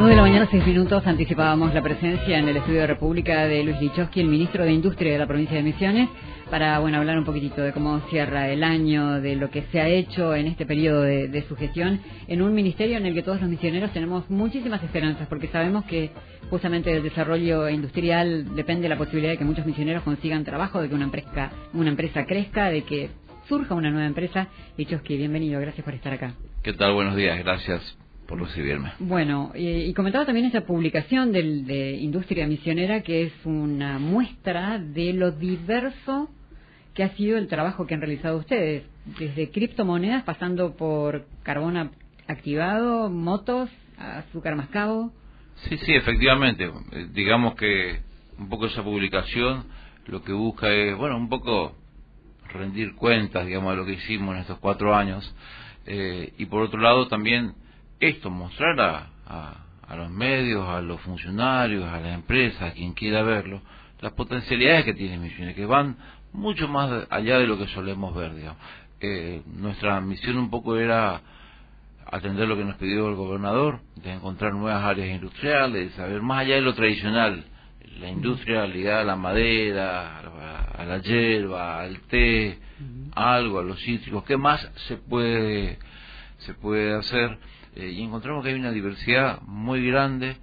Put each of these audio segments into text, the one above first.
9 de la mañana, 6 minutos, anticipábamos la presencia en el estudio de República de Luis Lichowski, el ministro de Industria de la provincia de Misiones, para hablar un poquitito de cómo cierra el año, de lo que se ha hecho en este periodo de su gestión, en un ministerio en el que todos los misioneros tenemos muchísimas esperanzas, porque sabemos que justamente del desarrollo industrial depende la posibilidad de que muchos misioneros consigan trabajo, de que una empresa crezca, de que surja una nueva empresa. Lichowski, bienvenido, gracias por estar acá. ¿Qué tal? Buenos días, gracias por recibirme. Bueno, y comentaba también esta publicación de Industria Misionera, que es una muestra de lo diverso que ha sido el trabajo que han realizado ustedes, desde criptomonedas, pasando por carbón activado, motos, azúcar mascabo. Sí, efectivamente. Digamos que un poco esa publicación lo que busca es, un poco rendir cuentas, digamos, de lo que hicimos en estos 4 años, y por otro lado también mostrar a los medios, a los funcionarios, a las empresas, a quien quiera verlo, las potencialidades que tiene Misiones, que van mucho más allá de lo que solemos ver, digamos. Nuestra misión un poco era atender lo que nos pidió el gobernador, de encontrar nuevas áreas industriales, de saber más allá de lo tradicional, la industria ligada a la madera, a la hierba, al té, algo, a los cítricos, ¿qué más se puede hacer? Y encontramos que hay una diversidad muy grande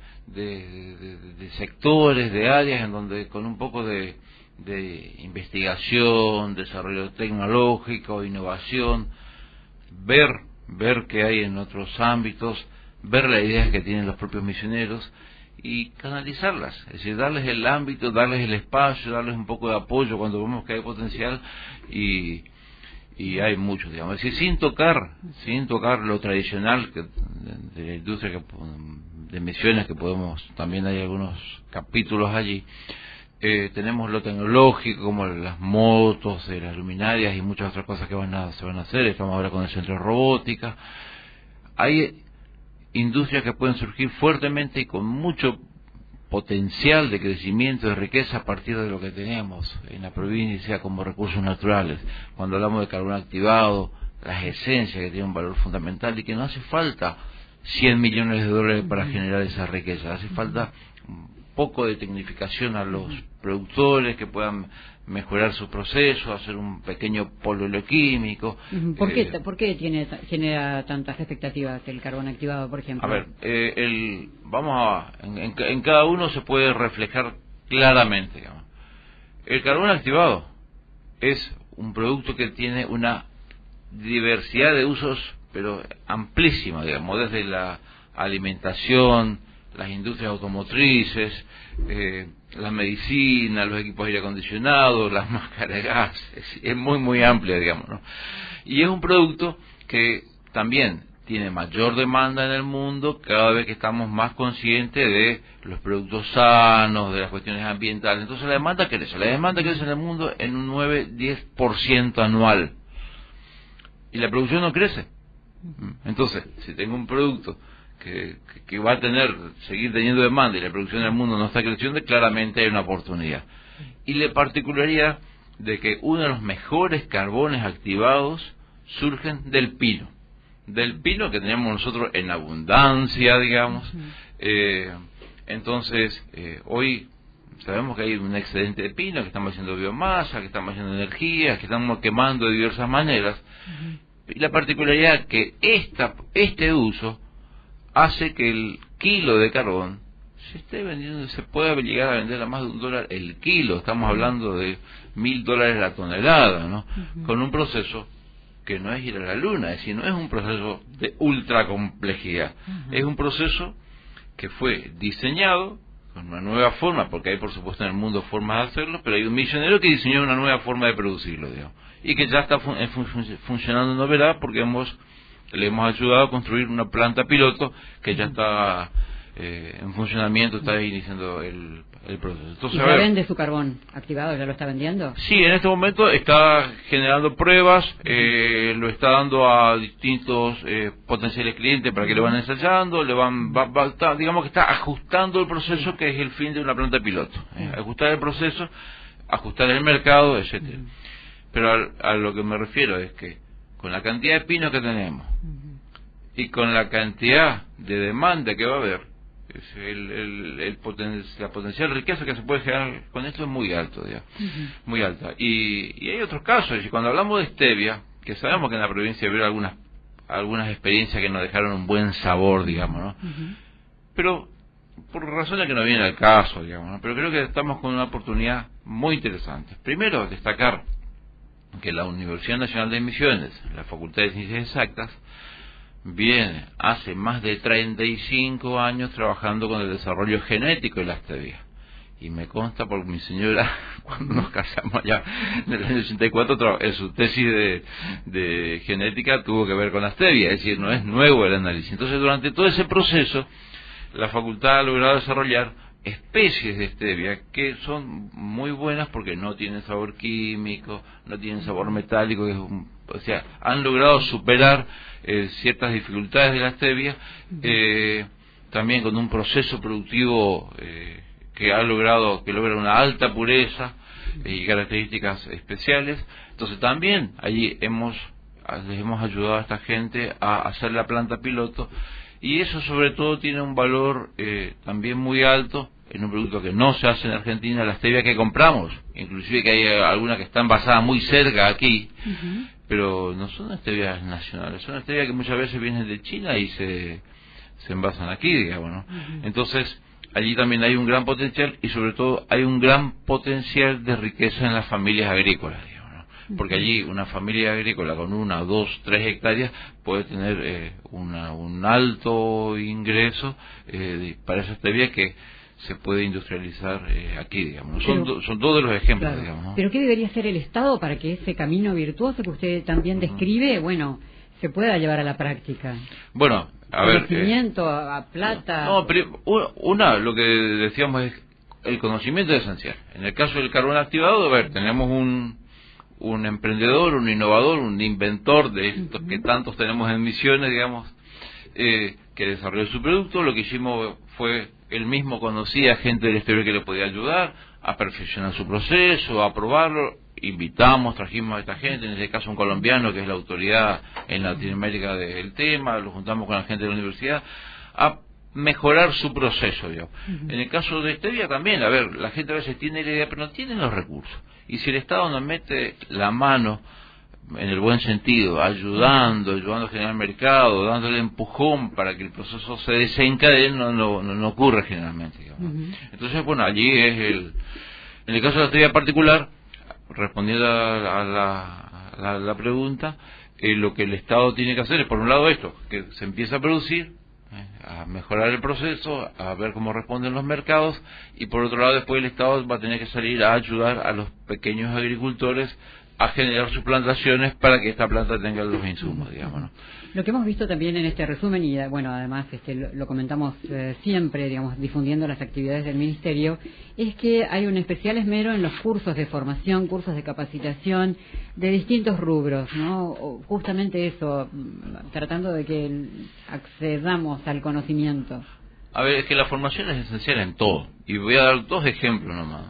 de sectores, de áreas en donde con un poco de investigación, desarrollo tecnológico, innovación, ver qué hay en otros ámbitos, ver las ideas que tienen los propios misioneros y canalizarlas, es decir, darles el ámbito, darles el espacio, darles un poco de apoyo cuando vemos que hay potencial y hay mucho, digamos, es decir, sin tocar lo tradicional de la industria de Misiones, que también hay algunos capítulos allí. Tenemos lo tecnológico, como las motos, las luminarias y muchas otras cosas que se van a hacer. Estamos ahora con el centro de robótica. Hay industrias que pueden surgir fuertemente y con mucho potencial de crecimiento, de riqueza a partir de lo que tenemos en la provincia como recursos naturales. Cuando hablamos de carbón activado, las esencias que tienen un valor fundamental y que no hace falta 100 millones de dólares para generar esa riqueza, hace falta un poco de tecnificación a los productores que puedan mejorar su proceso, hacer un pequeño polvo químico. ¿Por qué genera tantas expectativas el carbón activado, por ejemplo? A ver, en cada uno se puede reflejar claramente, digamos. El carbón activado es un producto que tiene una diversidad de usos, pero amplísima, digamos, desde la alimentación, las industrias automotrices, la medicina, los equipos de aire acondicionado, las máscaras de gas, es muy amplia, digamos, ¿no? Y es un producto que también tiene mayor demanda en el mundo cada vez que estamos más conscientes de los productos sanos, de las cuestiones ambientales. Entonces la demanda crece en el mundo en un 9-10% anual y la producción no crece. Entonces, si tengo un producto que va a seguir teniendo demanda y la producción del mundo no está creciendo, claramente hay una oportunidad. Y la particularidad de que uno de los mejores carbones activados surgen del pino que tenemos nosotros en abundancia, digamos. Entonces, hoy sabemos que hay un excedente de pino, que estamos haciendo biomasa, que estamos haciendo energía, que estamos quemando de diversas maneras. Y la particularidad que este uso hace que el kilo de carbón se pueda llegar a vender a más de $1 el kilo. Estamos hablando de $1.000 la tonelada, ¿no? Con un proceso que no es ir a la luna, es decir, no es un proceso de ultra complejidad, es un proceso que fue diseñado con una nueva forma, porque hay por supuesto en el mundo formas de hacerlo, pero hay un misionero que diseñó una nueva forma de producirlo, digamos, y que ya está funcionando en novedad, porque le hemos ayudado a construir una planta piloto que ya está en funcionamiento, está iniciando el proceso. Entonces, ¿Y ya vende su carbón activado? ¿Ya lo está vendiendo? Sí, en este momento está generando pruebas, lo está dando a distintos potenciales clientes para que le van ensayando, digamos que está ajustando el proceso, que es el fin de una planta piloto. Ajustar el proceso, ajustar el mercado, etcétera. Pero a lo que me refiero es que con la cantidad de pinos que tenemos y con la cantidad de demanda que va a haber, La potencial riqueza que se puede generar con esto es muy alto, digamos, muy alta. Y hay otros casos, y cuando hablamos de stevia, que sabemos que en la provincia hubo algunas experiencias que nos dejaron un buen sabor, digamos, ¿no? Pero por razones que no vienen al caso, digamos, ¿no? Pero creo que estamos con una oportunidad muy interesante. Primero, destacar que la Universidad Nacional de Misiones, la Facultad de Ciencias Exactas, viene hace más de 35 años trabajando con el desarrollo genético de la stevia. Y me consta porque mi señora, cuando nos casamos ya en el año 84, en su tesis de genética tuvo que ver con la stevia, es decir, no es nuevo el análisis. Entonces, durante todo ese proceso, la facultad ha logrado desarrollar especies de stevia que son muy buenas porque no tienen sabor químico, no tienen sabor metálico, o sea, han logrado superar ciertas dificultades de la stevia, también con un proceso productivo que logra una alta pureza y características especiales. Entonces también allí les hemos ayudado a esta gente a hacer la planta piloto, y eso sobre todo tiene un valor también muy alto en un producto que no se hace en Argentina, la stevia que compramos, inclusive que hay algunas que están basadas muy cerca aquí, pero no son stevias nacionales, son stevias que muchas veces vienen de China y se envasan aquí, digamos, ¿no? Entonces allí también hay un gran potencial, y sobre todo hay un gran potencial de riqueza en las familias agrícolas, digamos, ¿no? Porque allí una familia agrícola con 1, 2, 3 hectáreas puede tener un alto ingreso para esa stevia que se puede industrializar aquí, digamos, ¿no? Son todos los ejemplos, claro, digamos, ¿no? Pero ¿qué debería hacer el Estado para que ese camino virtuoso que usted también describe, bueno, se pueda llevar a la práctica? Bueno, a ver, conocimiento, a plata. No, pero lo que decíamos es el conocimiento es esencial. En el caso del carbón activado, a ver, tenemos un emprendedor, un innovador, un inventor de estos que tantos tenemos en Misiones, digamos, que desarrolló su producto. Lo que hicimos fue, él mismo conocía gente del exterior que le podía ayudar a perfeccionar su proceso, a probarlo. Invitamos, trajimos a esta gente, en este caso un colombiano que es la autoridad en Latinoamérica del tema, lo juntamos con la gente de la universidad a mejorar su proceso, digamos. En el caso de stevia también, a ver, la gente a veces tiene la idea pero no tiene los recursos, y si el Estado nos mete la mano en el buen sentido, ayudando a generar mercado, dándole empujón para que el proceso se desencadene, no ocurre generalmente, digamos. Entonces, bueno, allí en el caso de la stevia particular, respondiendo a la pregunta, lo que el Estado tiene que hacer es, por un lado, esto, que se empiece a producir, a mejorar el proceso, a ver cómo responden los mercados, y por otro lado, después el Estado va a tener que salir a ayudar a los pequeños agricultores a generar sus plantaciones para que esta planta tenga los insumos, digamos, ¿no? Lo que hemos visto también en este resumen, y bueno, además lo comentamos siempre, digamos, difundiendo las actividades del Ministerio, es que hay un especial esmero en los cursos de formación, cursos de capacitación de distintos rubros, ¿no? Justamente eso, tratando de que accedamos al conocimiento. A ver, es que la formación es esencial en todo, y voy a dar 2 ejemplos nomás.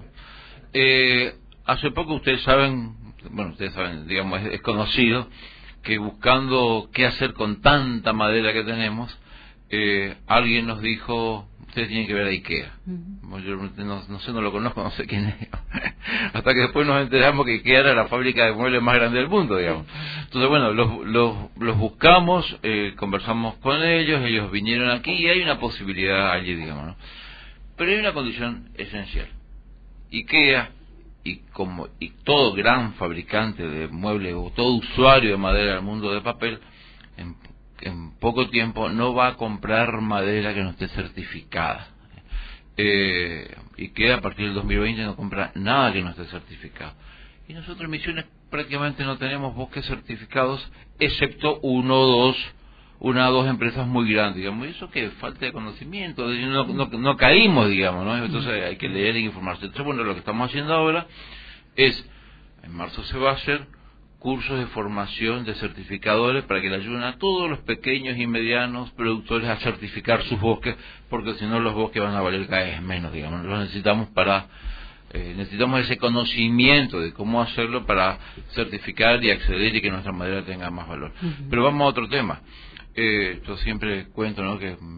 Hace poco ustedes saben, digamos, es conocido que buscando qué hacer con tanta madera que tenemos, alguien nos dijo, ustedes tienen que ver a IKEA. Yo no lo conozco, no sé quién es. Hasta que después nos enteramos que IKEA era la fábrica de muebles más grande del mundo, digamos. Entonces, bueno, los buscamos, conversamos con ellos vinieron aquí y hay una posibilidad allí, digamos, ¿no? Pero hay una condición esencial. IKEA, y todo gran fabricante de muebles o todo usuario de madera del mundo de papel, en poco tiempo no va a comprar madera que no esté certificada. IKEA a partir del 2020 no compra nada que no esté certificado. Y nosotros en Misiones prácticamente no tenemos bosques certificados, excepto una o dos empresas muy grandes, digamos. Y eso que falta de conocimiento, no caímos, digamos, ¿no? Entonces hay que leer e informarse. Entonces, bueno, lo que estamos haciendo ahora es, en marzo se va a hacer cursos de formación de certificadores para que le ayuden a todos los pequeños y medianos productores a certificar sus bosques, porque si no los bosques van a valer cada vez menos, digamos. Los necesitamos necesitamos ese conocimiento de cómo hacerlo para certificar y acceder y que nuestra madera tenga más valor. Pero vamos a otro tema. Yo siempre cuento, ¿no?, que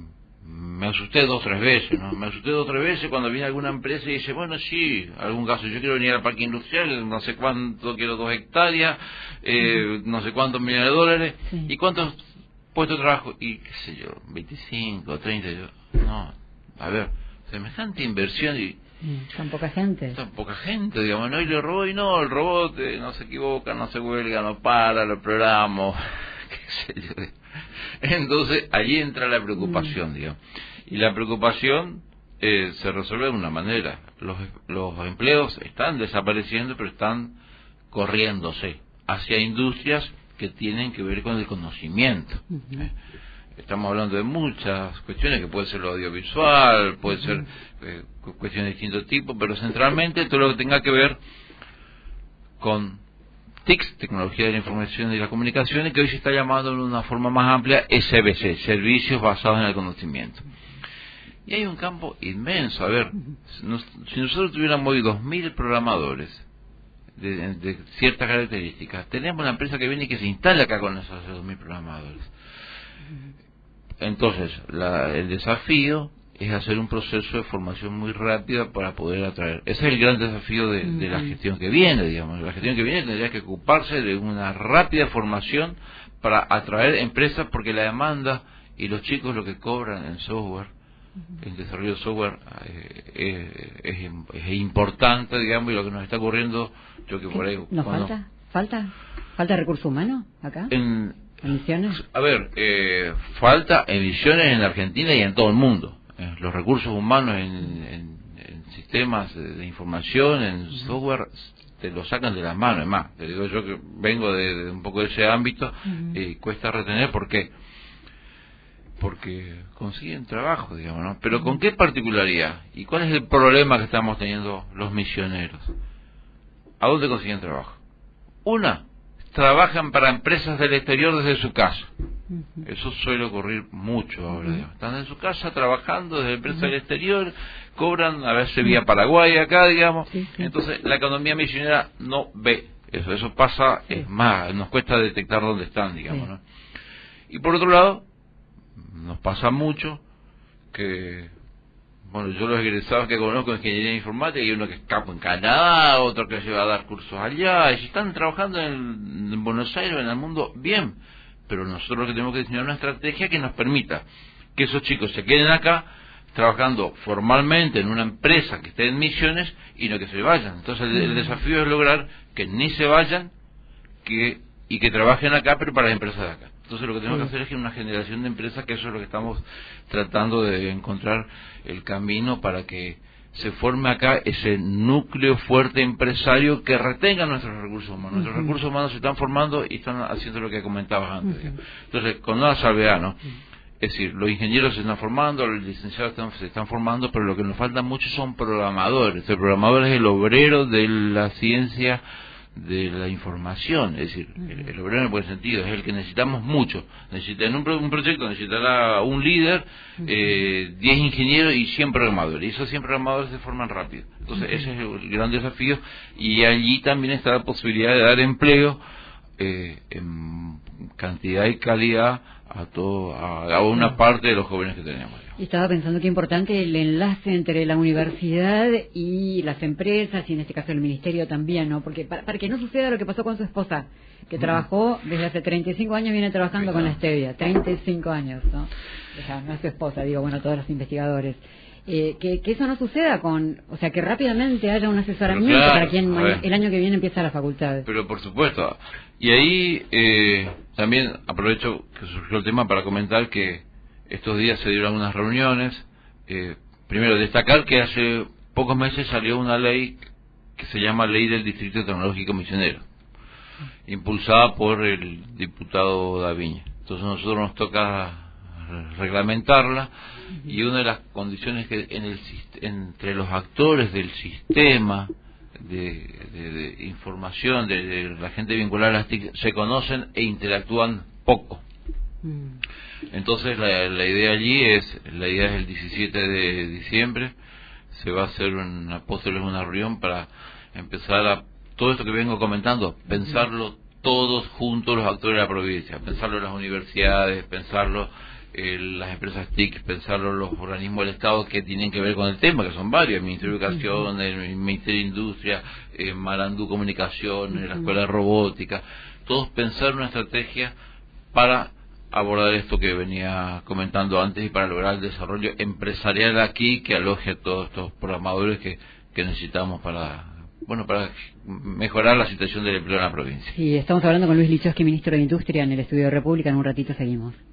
me asusté 2 o 3 veces, ¿no? Me asusté 2 o 3 veces cuando viene alguna empresa y dice, bueno, sí, algún caso, yo quiero venir al parque industrial, no sé cuánto, quiero 2 hectáreas, no sé cuántos millones de dólares, ¿y cuántos puestos de trabajo? Y qué sé yo, 25, 30, yo, no, a ver, semejante inversión y... Tan poca gente. Tan poca gente, digamos, ¿no? Y el robot, el robot no se equivoca, no se huelga, no para, lo programo, qué sé yo. Entonces, allí entra la preocupación, digamos. Y la preocupación se resuelve de una manera. Los empleos están desapareciendo, pero están corriéndose hacia industrias que tienen que ver con el conocimiento. Estamos hablando de muchas cuestiones, que puede ser lo audiovisual, puede ser cuestiones de distinto tipo, pero centralmente todo lo que tenga que ver con TICs, Tecnología de la Información y la Comunicación, que hoy se está llamando de una forma más amplia SBC, Servicios Basados en el Conocimiento. Y hay un campo inmenso. A ver, si nosotros tuviéramos hoy 2.000 programadores de ciertas características, tenemos una empresa que viene y que se instala acá con esos 2.000 programadores. Entonces, el desafío es hacer un proceso de formación muy rápida para poder atraer. Ese es el gran desafío de la gestión que viene, digamos. La gestión que viene tendría que ocuparse de una rápida formación para atraer empresas, porque la demanda y los chicos lo que cobran en software, en desarrollo de software, es importante, digamos, y lo que nos está ocurriendo, yo que por ahí... ¿Nos falta recurso humano acá? ¿En Misiones? A ver, falta en Misiones, en Argentina y en todo el mundo. Los recursos humanos en sistemas de información, en software, te lo sacan de las manos. Es más, te digo yo que vengo de un poco de ese ámbito, cuesta retener. ¿Por qué? Porque consiguen trabajo, digamos, ¿no? Pero ¿con qué particularidad? ¿Y cuál es el problema que estamos teniendo los misioneros? ¿A dónde consiguen trabajo? Trabajan para empresas del exterior desde su casa. Eso suele ocurrir mucho ahora. Digamos. Están en su casa trabajando desde empresas del exterior, cobran a veces vía Paraguay acá, digamos. Entonces la economía misionera no ve eso pasa, es más, nos cuesta detectar dónde están, digamos, ¿no? Y por otro lado, nos pasa mucho que, bueno, yo los egresados que conozco en ingeniería informática, hay uno que es capo en Canadá, otro que lleva a dar cursos allá, y si están trabajando en Buenos Aires, en el mundo, bien, pero nosotros lo que tenemos que diseñar una estrategia que nos permita que esos chicos se queden acá trabajando formalmente en una empresa que esté en Misiones y no que se vayan. Entonces el desafío es lograr que ni se vayan y que trabajen acá, pero para las empresas de acá. Entonces lo que tenemos que hacer es una generación de empresas, que eso es lo que estamos tratando de encontrar el camino para que se forme acá ese núcleo fuerte empresario que retenga nuestros recursos humanos. Nuestros recursos humanos se están formando y están haciendo lo que comentabas antes. Entonces, con una salvedad, ¿no? Es decir, los ingenieros se están formando, los licenciados se están formando, pero lo que nos falta mucho son programadores. El programador es el obrero de la ciencia de la información, es decir, el obrero en el buen sentido, es el que necesitamos mucho. En un proyecto necesitará un líder, 10 ingenieros y 100 programadores, y esos 100 programadores se forman rápido. Entonces ese es el gran desafío, y allí también está la posibilidad de dar empleo en cantidad y calidad a una parte de los jóvenes que tenemos. Y estaba pensando que importante el enlace entre la universidad y las empresas, y en este caso el ministerio también, ¿no? Porque para que no suceda lo que pasó con su esposa, que trabajó desde hace 35 años, viene trabajando con la stevia, 35 años, ¿no? O sea, no es su esposa, digo, bueno, todos los investigadores. Que eso no suceda o sea, que rápidamente haya un asesoramiento para quien el año que viene empieza la facultad. Pero por supuesto, y ahí también aprovecho que surgió el tema para comentar que estos días se dieron unas reuniones. Primero, destacar que hace pocos meses salió una ley que se llama Ley del Distrito Tecnológico Misionero, impulsada por el diputado Daviña. Entonces nosotros nos toca reglamentarla, y una de las condiciones que entre los actores del sistema de información de la gente vinculada a las TIC se conocen e interactúan poco. Entonces la idea allí es el 17 de diciembre se va a hacer una reunión para empezar a todo esto que vengo comentando, pensarlo todos juntos los actores de la provincia, pensarlo en las universidades, pensarlo las empresas TIC, pensarlo los organismos del Estado que tienen que ver con el tema, que son varios, el Ministerio de Educación, el Ministerio de Industria, Marandú Comunicaciones, la Escuela de Robótica, todos pensar una estrategia para abordar esto que venía comentando antes y para lograr el desarrollo empresarial aquí que aloje a todos estos programadores que necesitamos para mejorar la situación del empleo en la provincia. Sí, estamos hablando con Luis Lichowski, ministro de Industria, en el Estudio de República. En un ratito seguimos.